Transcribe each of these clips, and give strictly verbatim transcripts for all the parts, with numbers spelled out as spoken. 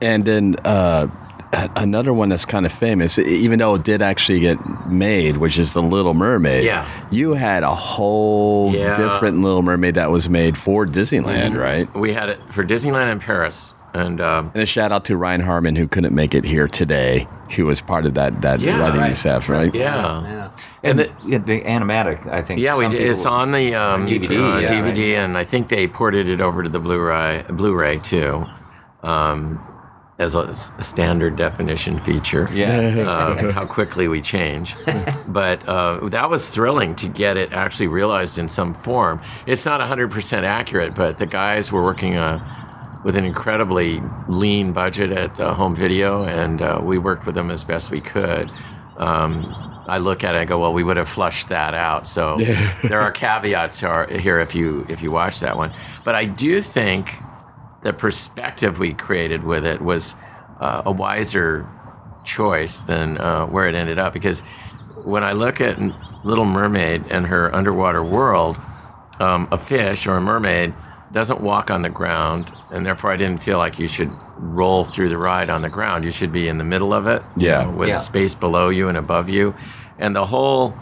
And then uh, another one that's kind of famous, even though it did actually get made, which is The Little Mermaid. Yeah. You had a whole Yeah. different Little Mermaid that was made for Disneyland, Mhm. right? We had it for Disneyland in Paris. And, um, and a shout out to Ryan Harmon, who couldn't make it here today. He was part of that that Yeah, writing right. staff, right? Yeah. Yeah. And the, yeah, the animatic, I think. Yeah, we some did. people- It's on the um, D V D, uh, yeah, D V D, right. and I think they ported it over to the Blu-ray, Blu-ray too, um, as a, s- a standard definition feature. Yeah. uh, how quickly we change. But uh, that was thrilling to get it actually realized in some form. It's not one hundred percent accurate, but the guys were working uh, with an incredibly lean budget at uh, home video, and uh, we worked with them as best we could. Um, I look at it and go, well, we would have flushed that out. So there are caveats here if you if you watch that one. But I do think the perspective we created with it was uh, a wiser choice than uh, where it ended up. Because when I look at Little Mermaid and her underwater world, um, a fish or a mermaid doesn't walk on the ground, and therefore I didn't feel like you should roll through the ride on the ground. You should be in the middle of it, you Yeah. know, with Yeah. space below you and above you. And the whole,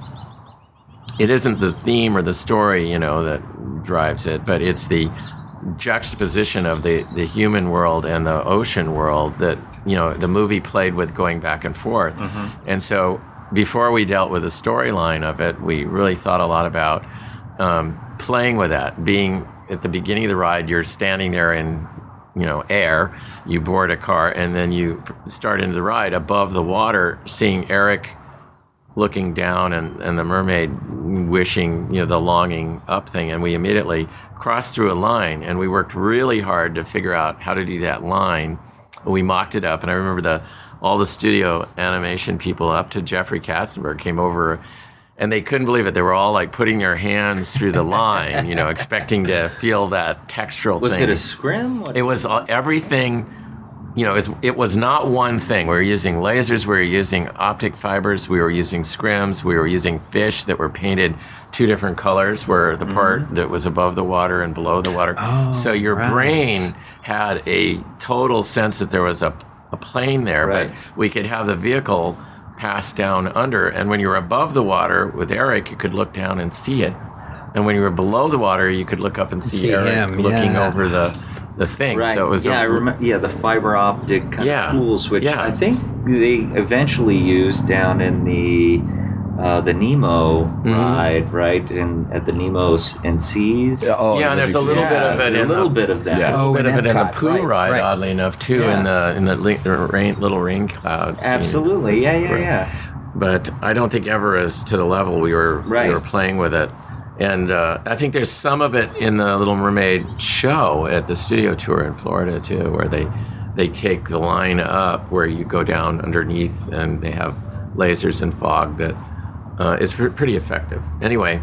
it isn't the theme or the story, you know, that drives it, but it's the juxtaposition of the, the human world and the ocean world that, you know, the movie played with going back and forth. Mm-hmm. And so before we dealt with the storyline of it, we really thought a lot about um, playing with that, being at the beginning of the ride, you're standing there in, you know, air, you board a car, and then you start into the ride above the water, seeing Eric looking down and, and the mermaid wishing, you know, the longing up thing. And we immediately crossed through a line, and we worked really hard to figure out how to do that line. We mocked it up, and I remember the all the studio animation people up to Jeffrey Katzenberg came over, and they couldn't believe it. They were all like putting their hands through the line, you know, expecting to feel that textural Was thing. it a scrim? What- It was all, everything, you know, it was, it was not one thing. We were using lasers, we were using optic fibers, we were using scrims, we were using fish that were painted two different colors, where the part that was above the water and below the water. Oh, so your right. brain had a total sense that there was a, a plane there, Right. but we could have the vehicle pass down under. And when you were above the water with Eric, you could look down and see it. And when you were below the water, you could look up and see, See Eric him, looking yeah. over the the thing. Right. So it was yeah, a, I remember. Yeah, the fiber optic kind Yeah. of pools, which Yeah. I think they eventually used down in the uh, the Nemo Mm-hmm. ride, right? In at the Nemo's and Seas. Oh, Yeah, there's a little bit of it a in little the- bit of that. Yeah. a Oh, bit in of it in the Epcot, Pooh right, ride, right. oddly enough, too, Yeah. in the in the li- rain, little rain clouds. Absolutely. Yeah, yeah, Right. yeah. But I don't think ever as to the level we were Right. we were playing with it. And uh, I think there's some of it in the Little Mermaid show at the studio tour in Florida too, where they they take the line up where you go down underneath, and they have lasers and fog that uh, is pre- pretty effective. Anyway,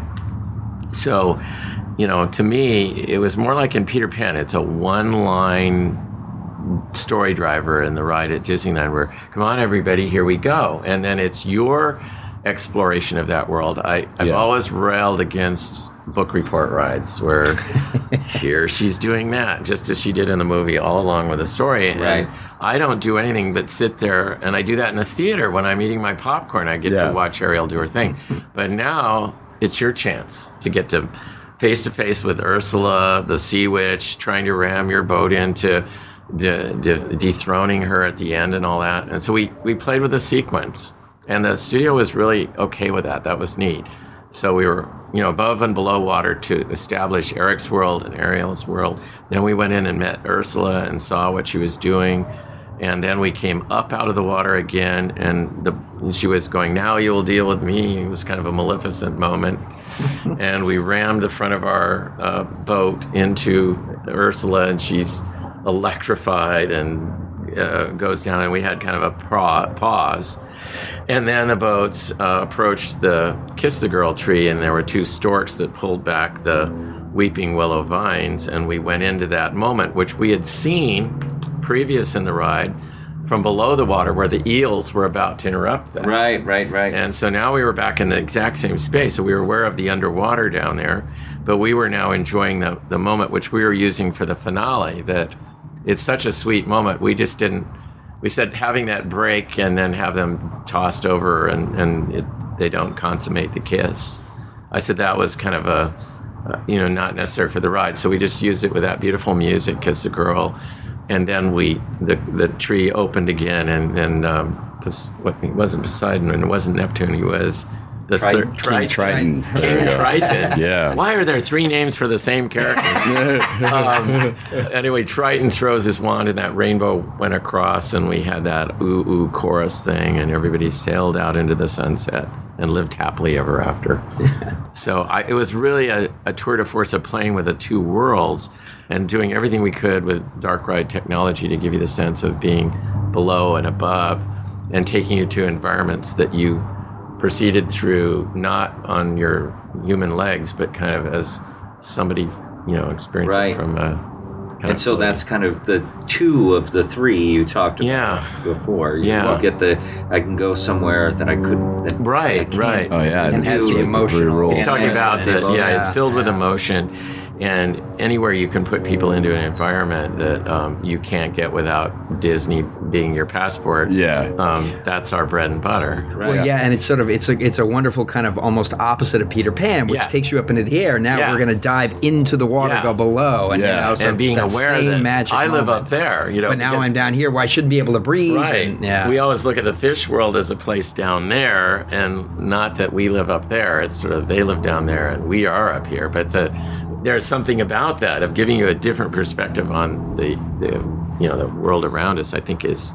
so you know, to me, it was more like in Peter Pan. It's a one-line story driver in the ride at Disneyland where, come on, everybody, here we go. And then it's your exploration of that world. I, I've Yeah. always railed against book report rides where here she's doing that, just as she did in the movie, all along with the story. Right. And I don't do anything but sit there, and I do that in the theater when I'm eating my popcorn. I get Yeah. to watch Ariel do her thing. But now it's your chance to get to face to face with Ursula, the sea witch, trying to ram your boat into de- de- dethroning her at the end and all that. And so we, we played with the sequence, and the studio was really okay with that. That was neat. So we were, you know, above and below water to establish Eric's world and Ariel's world. Then we went in and met Ursula and saw what she was doing. And then we came up out of the water again, and the, and she was going, now you will deal with me. It was kind of a Maleficent moment. And we rammed the front of our uh, boat into Ursula, and she's electrified and uh, goes down, and we had kind of a pra- pause. And then the boats uh, approached the Kiss the Girl tree, and there were two storks that pulled back the weeping willow vines, and we went into that moment, which we had seen previous in the ride from below the water where the eels were about to interrupt that. Right, right, right. And so now we were back in the exact same space. So we were aware of the underwater down there, but we were now enjoying the, the moment which we were using for the finale, that it's such a sweet moment. We just didn't. We said having that break and then have them tossed over and and it, they don't consummate the kiss. I said that was kind of a, uh, you know, not necessary for the ride. So we just used it with that beautiful music, Kiss the Girl, and then we the the tree opened again, and then because um, what it wasn't Poseidon and it wasn't Neptune, he was the Triton. third Triton. Triton. King Triton. Yeah. Why are there three names for the same character? um, anyway, Triton throws his wand, and that rainbow went across, and we had that ooh ooh chorus thing, and everybody sailed out into the sunset and lived happily ever after. So I, it was really a, a tour de force of playing with the two worlds and doing everything we could with dark ride technology to give you the sense of being below and above, and taking you to environments that you proceeded through not on your human legs, but kind of as somebody, you know, experiencing Right. from a kind And of so that's kind of the two of the three you talked about Yeah. before. You Yeah. you get the, I can go somewhere that I couldn't. That Right, I can't. right. Oh yeah, And has do the it emotional- three rules. He's talking Yeah, about it's- this. Yeah, it's filled with yeah. emotion, and anywhere you can put people into an environment that um, you can't get without Disney being your passport. Yeah. um, that's our bread and butter. Right. Well, yeah, and it's sort of it's a it's a wonderful kind of almost opposite of Peter Pan, which Yeah. takes you up into the air. Now Yeah. we're going to dive into the water, Yeah. go below, and Yeah. you know, so and being that aware same that magic I live moment. up there, you know. But now because- I'm down here where I shouldn't be able to breathe. Right. and- yeah. We always look at the fish world as a place down there, and not that we live up there. It's sort of they live down there and we are up here. But the, there's something about that of giving you a different perspective on the, the you know the world around us. I think is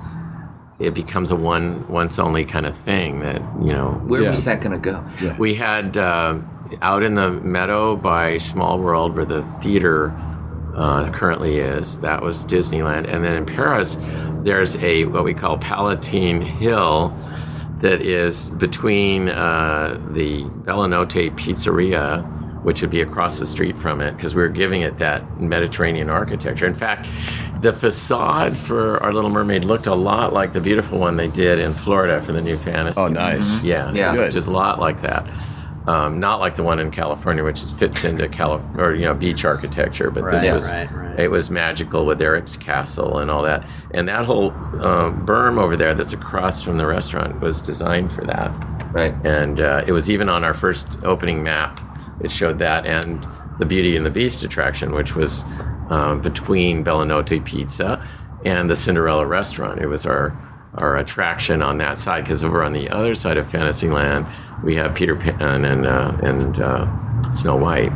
it becomes a one once only kind of thing that you know. Where Yeah. was that going to go? We had uh, out in the meadow by Small World where the theater uh, currently is. That was Disneyland. And then in Paris, there's a what we call Palatine Hill that is between uh, the Bellinote Pizzeria, which would be across the street from it, because we were giving it that Mediterranean architecture. In fact, the facade for Our Little Mermaid looked a lot like the beautiful one they did in Florida for the New Fantasy. Oh, nice. Yeah, Yeah. Good. just a lot like that. Um, not like the one in California, which fits into Cali- or you know beach architecture, but this Right, was right, right. it was magical with Eric's castle and all that. And that whole um, berm over there that's across from the restaurant was designed for that. Right. And uh, it was even on our first opening map. It showed that and the Beauty and the Beast attraction, which was um, between Bellinote Pizza and the Cinderella restaurant. It was our our attraction on that side, because over on the other side of Fantasyland, we have Peter Pan and uh, and uh, Snow White.